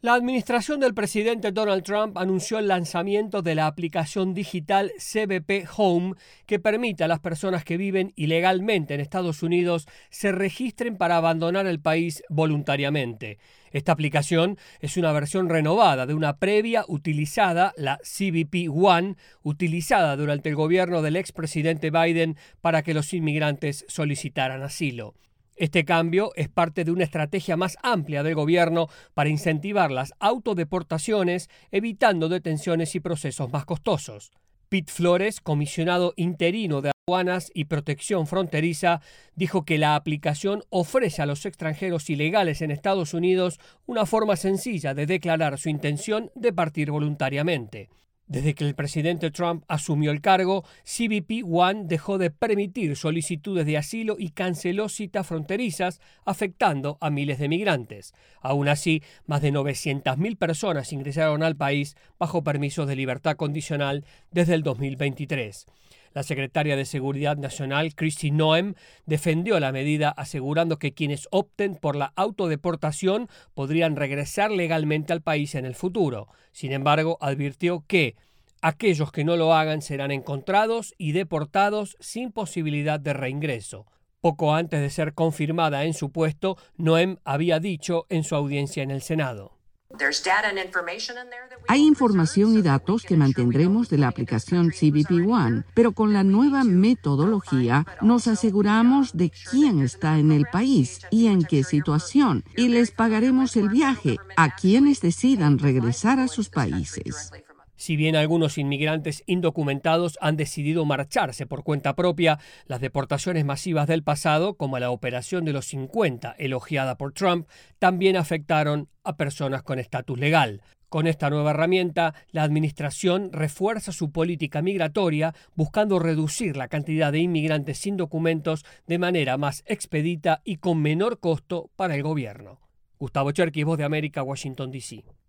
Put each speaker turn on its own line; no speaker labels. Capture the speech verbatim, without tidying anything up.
La administración del presidente Donald Trump anunció el lanzamiento de la aplicación digital C B P Home, que permite a las personas que viven ilegalmente en Estados Unidos se registren para abandonar el país voluntariamente. Esta aplicación es una versión renovada de una previa utilizada, la C B P One, utilizada durante el gobierno del expresidente Biden para que los inmigrantes solicitaran asilo. Este cambio es parte de una estrategia más amplia del gobierno para incentivar las autodeportaciones, evitando detenciones y procesos más costosos. Pete Flores, comisionado interino de Aduanas y Protección Fronteriza, dijo que la aplicación ofrece a los extranjeros ilegales en Estados Unidos una forma sencilla de declarar su intención de partir voluntariamente. Desde que el presidente Trump asumió el cargo, C B P One dejó de permitir solicitudes de asilo y canceló citas fronterizas, afectando a miles de migrantes. Aún así, más de novecientas mil personas ingresaron al país bajo permisos de libertad condicional desde el dos mil veintitrés. La secretaria de Seguridad Nacional, Kristi Noem, defendió la medida asegurando que quienes opten por la autodeportación podrían regresar legalmente al país en el futuro. Sin embargo, advirtió que aquellos que no lo hagan serán encontrados y deportados sin posibilidad de reingreso. Poco antes de ser confirmada en su puesto, Noem había dicho en su audiencia en el Senado:
Hay información y datos que mantendremos de la aplicación C B P One, pero con la nueva metodología nos aseguramos de quién está en el país y en qué situación, y les pagaremos el viaje a quienes decidan regresar a sus países.
Si bien algunos inmigrantes indocumentados han decidido marcharse por cuenta propia, las deportaciones masivas del pasado, como la Operación de los cincuenta, elogiada por Trump, también afectaron a personas con estatus legal. Con esta nueva herramienta, la administración refuerza su política migratoria, buscando reducir la cantidad de inmigrantes sin documentos de manera más expedita y con menor costo para el gobierno. Gustavo Cherkis, Voz de América, Washington, D C